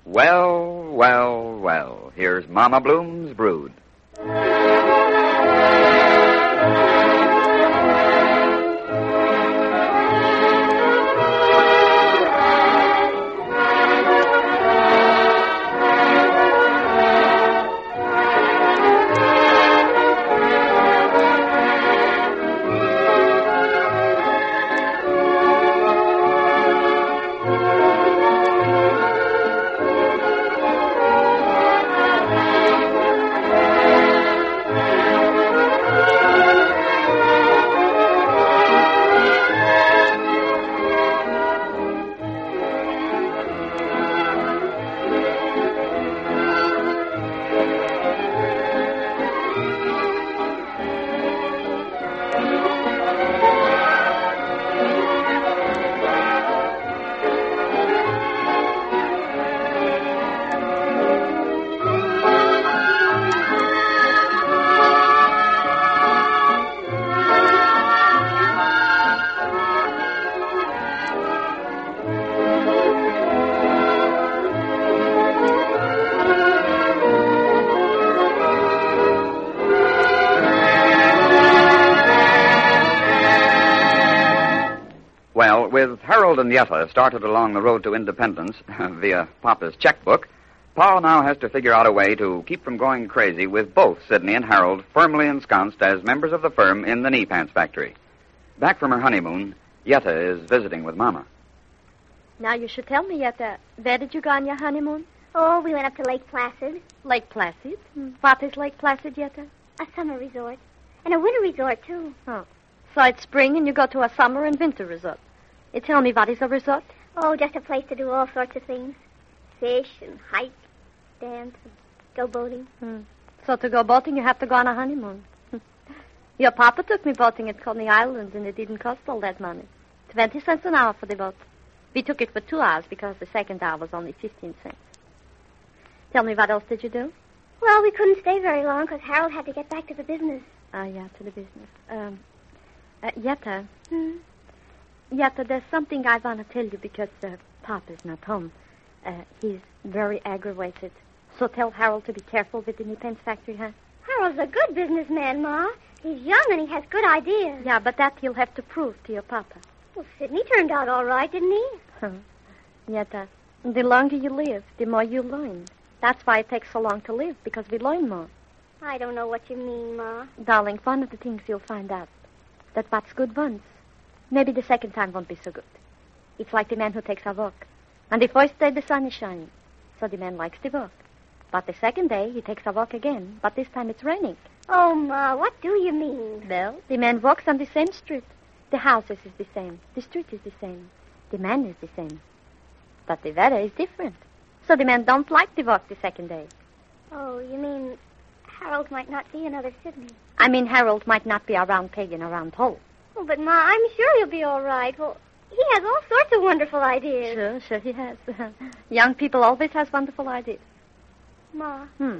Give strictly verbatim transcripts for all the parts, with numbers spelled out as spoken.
Well, well, well, here's Mama Bloom's brood. Well, with Harold and Yetta started along the road to independence via Papa's checkbook, Pa now has to figure out a way to keep from going crazy with both Sidney and Harold firmly ensconced as members of the firm in the knee pants factory. Back from her honeymoon, Yetta is visiting with Mama. Now you should tell me, Yetta, where did you go on your honeymoon? Oh, we went up to Lake Placid. Lake Placid? Hmm. What is Lake Placid, Yetta? A summer resort. And a winter resort, too. Oh. So it's spring and you go to a summer and winter resort. You tell me, what is a resort? Oh, just a place to do all sorts of things. Fish and hike, dance, and go boating. Hmm. So to go boating, you have to go on a honeymoon. Your papa took me boating at Coney Island, and it didn't cost all that money. Twenty cents an hour for the boat. We took it for two hours because the second hour was only fifteen cents. Tell me, what else did you do? Well, we couldn't stay very long because Harold had to get back to the business. Ah, yeah, to the business. Um, uh, Yetta. Hmm? Yetta, there's something I want to tell you because uh, Papa's not home. Uh, he's very aggravated. So tell Harold to be careful with the knee pants factory, huh? Harold's a good businessman, Ma. He's young and he has good ideas. Yeah, but that he'll have to prove to your Papa. Well, Sidney turned out all right, didn't he? Huh. Yetta, the longer you live, the more you learn. That's why it takes so long to live, because we learn more. I don't know what you mean, Ma. Darling, one of the things you'll find out, that what's good once, maybe the second time won't be so good. It's like the man who takes a walk. And the first day the sun is shining, so the man likes the walk. But the second day he takes a walk again, but this time it's raining. Oh, Ma, what do you mean? Well, the man walks on the same street. The houses is the same. The street is the same. The man is the same. But the weather is different. So the man don't like the walk the second day. Oh, you mean Harold might not see another Sidney? I mean Harold might not be a round peg in a round hole. Oh, but, Ma, I'm sure he'll be all right. Well, he has all sorts of wonderful ideas. Sure, sure he has. Young people always has wonderful ideas. Ma. Hmm.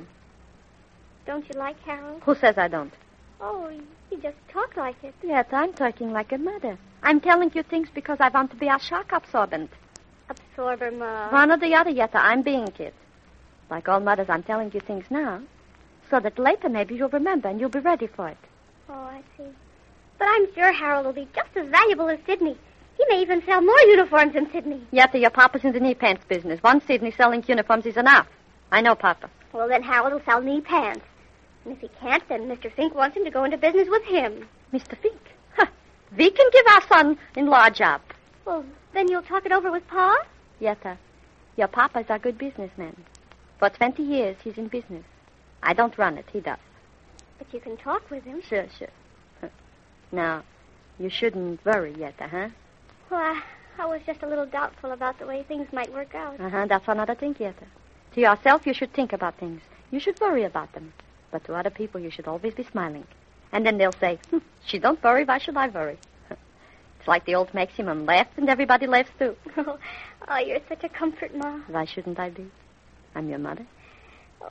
Don't you like Harold? Who says I don't? Oh, you just talk like it. Yes, I'm talking like a mother. I'm telling you things because I want to be a shock absorbent. Absorber, Ma. One or the other, Yetta, I'm being it. Like all mothers, I'm telling you things now, so that later maybe you'll remember and you'll be ready for it. Oh, I see. But I'm sure Harold will be just as valuable as Sidney. He may even sell more uniforms than Sidney. Yetta, your papa's in the knee pants business. One Sidney selling uniforms is enough. I know, Papa. Well, then Harold will sell knee pants. And if he can't, then Mister Fink wants him to go into business with him. Mister Fink? Huh. We can give our son-in-law a job. Well, then you'll talk it over with Pa? Yetta, your papa's a good businessman. For twenty years, he's in business. I don't run it, he does. But you can talk with him. Sure, sure. Huh. Now, you shouldn't worry, Yetta, huh? Well, I, I was just a little doubtful about the way things might work out. Uh-huh, that's another thing, Yetta. To yourself, you should think about things. You should worry about them. But to other people, you should always be smiling. And then they'll say, hm, she don't worry, why should I worry? It's like the old maximum, laugh and everybody laughs too. Oh, oh, you're such a comfort, Ma. Why shouldn't I be? I'm your mother. Oh.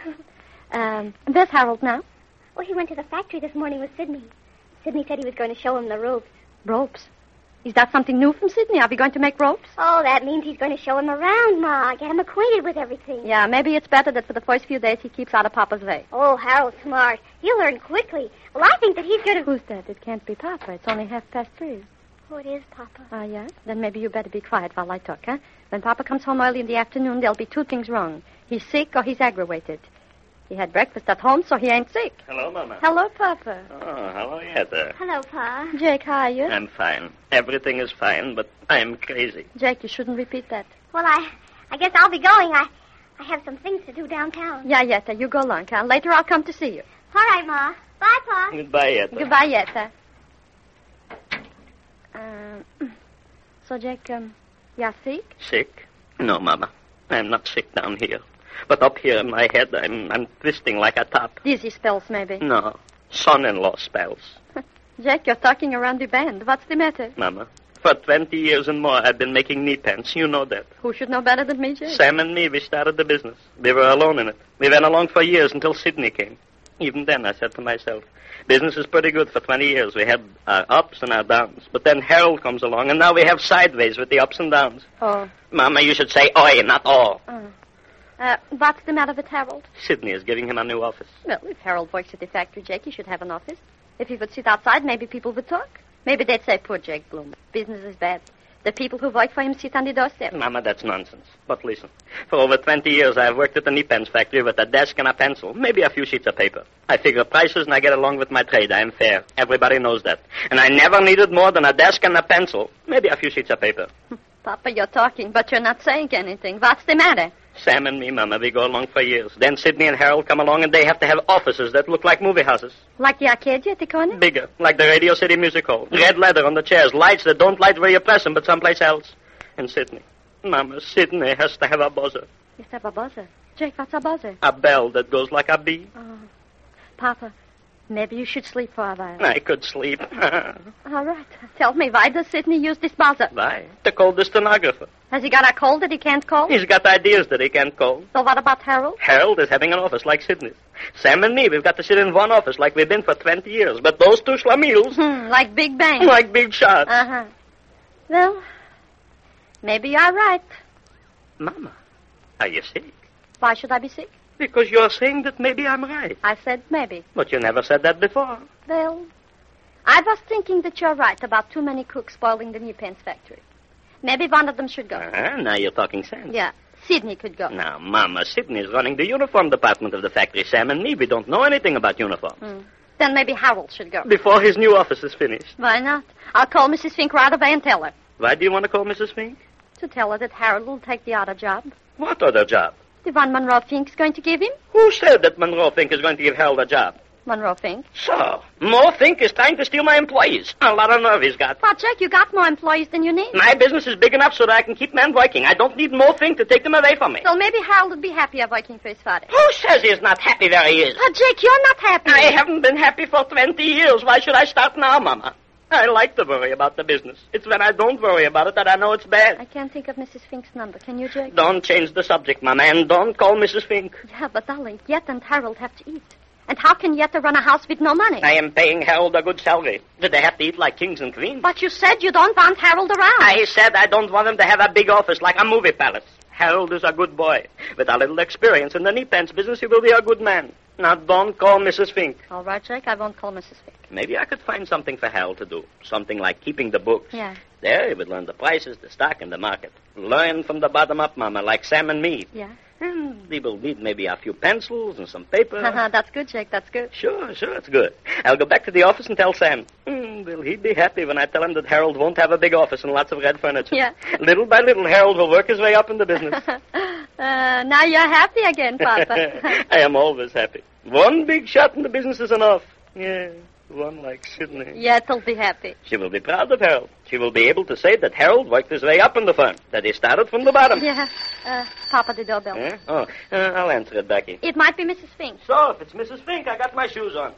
um, where's Harold now? Well, he went to the factory this morning with Sidney. Sidney said he was going to show him the ropes. Ropes? Is that something new from Sydney? Are we going to make ropes? Oh, that means he's going to show him around, Ma. Get him acquainted with everything. Yeah, maybe it's better that for the first few days he keeps out of Papa's way. Oh, Harold's smart. He'll learn quickly. Well, I think that he's going to... Who's that? It can't be Papa. It's only half past three. Oh, it is, Papa. Ah, uh, yeah? Then maybe you better be quiet while I talk, huh? When Papa comes home early in the afternoon, there'll be two things wrong. He's sick or he's aggravated. He had breakfast at home, so he ain't sick. Hello, Mama. Hello, Papa. Oh, hello, Yetta. Hello, Pa. Jake, how are you? I'm fine. Everything is fine, but I'm crazy. Jake, you shouldn't repeat that. Well, I I guess I'll be going. I I have some things to do downtown. Yeah, Yetta, you go along, huh? Later I'll come to see you. All right, Ma. Bye, Pa. Goodbye, Yetta. Goodbye, Yetta. Um, so, Jake, um, you're sick? Sick? No, Mama. I'm not sick down here. But up here in my head, I'm, I'm twisting like a top. Dizzy spells, maybe. No. Son-in-law spells. Jake, you're talking around the bend. What's the matter? Mama, for twenty years and more, I've been making knee pants. You know that. Who should know better than me, Jake? Sam and me, we started the business. We were alone in it. We went along for years until Sydney came. Even then, I said to myself, business is pretty good for twenty years. We had our ups and our downs. But then Harold comes along, and now we have sideways with the ups and downs. Oh. Mama, you should say oi, not all. Oh. Uh, what's the matter with Harold? Sydney is giving him a new office. Well, if Harold works at the factory, Jake, he should have an office. If he would sit outside, maybe people would talk. Maybe they'd say, poor Jake Bloom. Business is bad. The people who work for him sit on the doorstep. Mama, that's nonsense. But listen, for over twenty years, I've worked at the knee pens factory with a desk and a pencil, maybe a few sheets of paper. I figure prices and I get along with my trade. I am fair. Everybody knows that. And I never needed more than a desk and a pencil, maybe a few sheets of paper. Papa, you're talking, but you're not saying anything. What's the matter? Sam and me, Mama, we go along for years. Then Sydney and Harold come along, and they have to have offices that look like movie houses. Like the Arcadia at the corner? Bigger, like the Radio City Music Hall. Red leather on the chairs, lights that don't light where you press them, but someplace else. And Sydney, Mama, Sydney has to have a buzzer. You have a buzzer? Jake, what's a buzzer? A bell that goes like a bee. Oh. Papa, maybe you should sleep for a while. I could sleep. All right. Tell me, why does Sydney use this buzzer? Why? To call the stenographer. Has he got a cold that he can't call? He's got ideas that he can't call. So what about Harold? Harold is having an office like Sydney's. Sam and me, we've got to sit in one office like we've been for twenty years. But those two schlemiels... Hmm, like Big Bang. Like big shots. Uh-huh. Well, maybe you're right. Mama, are you sick? Why should I be sick? Because you're saying that maybe I'm right. I said maybe. But you never said that before. Well, I was thinking that you're right about too many cooks spoiling the knee pens factory. Maybe one of them should go. Uh-huh, now you're talking sense. Yeah, Sydney could go. Now, Mama, Sydney's running the uniform department of the factory. Sam and me, we don't know anything about uniforms. Hmm. Then maybe Harold should go. Before his new office is finished. Why not? I'll call Missus Fink right away and tell her. Why do you want to call Missus Fink? To tell her that Harold will take the other job. What other job? The one Monroe Fink's going to give him. Who said that Monroe Fink is going to give Harold a job? Monroe Fink. So, Mo Fink is trying to steal my employees. A lot of nerve he's got. Well, Jack, you got more employees than you need. My business is big enough so that I can keep men working. I don't need Mo Fink to take them away from me. So maybe Harold would be happier working for his father. Who says he's not happy where he is? Oh, Jake, you're not happy. I haven't been happy for twenty years. Why should I start now, Mama? I like to worry about the business. It's when I don't worry about it that I know it's bad. I can't think of Missus Fink's number. Can you, Jake? Don't change the subject, Mama, and don't call Missus Fink. Yeah, but darling, Yetta and Harold have to eat. And how can Yetta run a house with no money? I am paying Harold a good salary. Did they have to eat like kings and queens? But you said you don't want Harold around. I said I don't want him to have a big office like a movie palace. Harold is a good boy. With a little experience in the knee pants business, he will be a good man. Now, don't call Missus Fink. All right, Jake, I won't call Missus Fink. Maybe I could find something for Harold to do. Something like keeping the books. Yeah. There, he would learn the prices, the stock, and the market. Learn from the bottom up, Mama, like Sam and me. Yeah. And he will need maybe a few pencils and some paper. That's good, Jake, that's good. Sure, sure, it's good. I'll go back to the office and tell Sam. Mm, will he be happy when I tell him that Harold won't have a big office and lots of red furniture? Yeah. Little by little, Harold will work his way up in the business. uh, now you're happy again, Papa. I am always happy. One big shot in the business is enough. Yeah, one like Sydney. Yett'll be happy. She will be proud of Harold. She will be able to say that Harold worked his way up in the firm, that he started from the bottom. Yeah. Uh, Papa, the doorbell. Eh? Oh, uh, I'll answer it, Becky. It might be Missus Fink. So, if it's Missus Fink, I got my shoes on.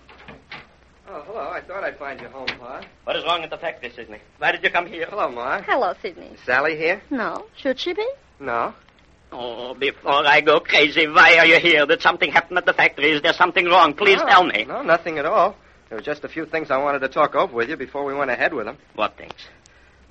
Oh, hello. I thought I'd find you home, Pa. What is wrong at the factory, Sydney? Why did you come here? Hello, Ma. Hello, Sydney. Is Sally here? No. Should she be? No. Oh, before I go crazy, why are you here? Did something happen at the factory? Is there something wrong? Please no, tell me. No, nothing at all. There were just a few things I wanted to talk over with you before we went ahead with them. What things?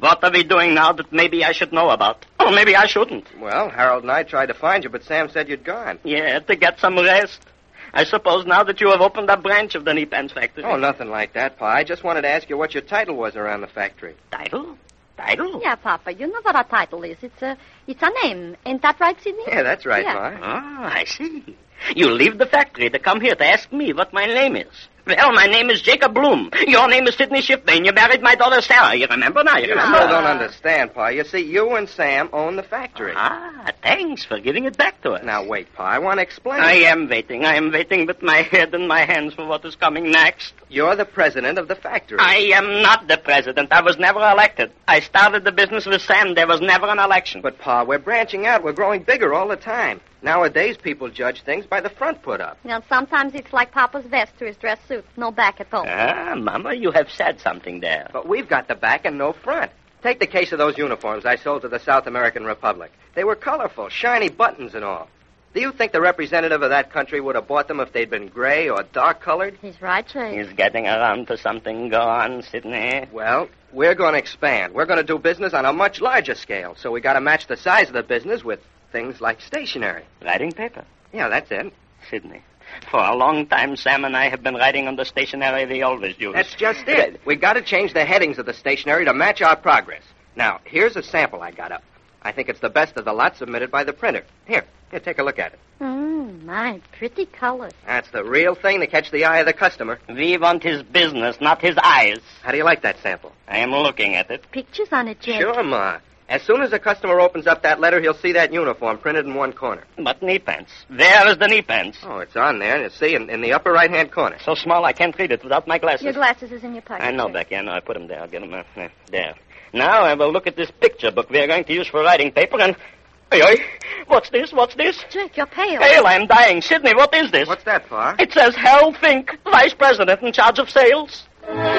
What are we doing now that maybe I should know about? Or maybe I shouldn't? Well, Harold and I tried to find you, but Sam said you'd gone. Yeah, to get some rest. I suppose now that you have opened a branch of the knee pens factory. Oh, nothing like that, Pa. I just wanted to ask you what your title was around the factory. Title? Title? Yeah, Papa, you know what a title is. It's a, it's a name. Ain't that right, Sidney? Yeah, that's right, Yeah. Pa. Ah, I see. You leave the factory to come here to ask me what my name is. Well, my name is Jacob Bloom. Your name is Sidney Shipman. You married my daughter Sarah. You remember now? You You remember? still don't understand, Pa. You see, you and Sam own the factory. Ah, thanks for giving it back to us. Now, wait, Pa. I want to explain. I am waiting. I am waiting with my head in my hands for what is coming next. You're the president of the factory. I am not the president. I was never elected. I started the business with Sam. There was never an election. But, Pa, we're branching out. We're growing bigger all the time. Nowadays, people judge things by the front put up. You know, sometimes it's like Papa's vest to his dress suit. No back at all. Ah, Mama, you have said something there. But we've got the back and no front. Take the case of those uniforms I sold to the South American Republic. They were colorful, shiny buttons and all. Do you think the representative of that country would have bought them if they'd been gray or dark-colored? He's right, Jay. He's getting around to something. Go on, Sidney. Well, we're going to expand. We're going to do business on a much larger scale, so we got to match the size of the business with things like stationery. Writing paper. Yeah, that's it. Sidney. For a long time, Sam and I have been writing on the stationery we always use. That's just it. We got to change the headings of the stationery to match our progress. Now, here's a sample I got up. I think it's the best of the lot submitted by the printer. Here, here, take a look at it. Mmm, my pretty colors. That's the real thing to catch the eye of the customer. We want his business, not his eyes. How do you like that sample? I am looking at it. Pictures on it, Jay. Sure, Ma. As soon as the customer opens up that letter, he'll see that uniform printed in one corner. But knee pants. There is the knee pants. Oh, it's on there. You see, in, in the upper right-hand corner. So small I can't read it without my glasses. Your glasses is in your pocket. I know, Jay. Becky. I know. I put them there. I'll get them uh, uh, there. Now I will look at this picture book we are going to use for writing paper and... Oi, oi. What's this? What's this? Jake, you're pale. Pale, I am dying. Sidney, what is this? What's that, Pa? It says Harold Fink, Vice President in charge of sales.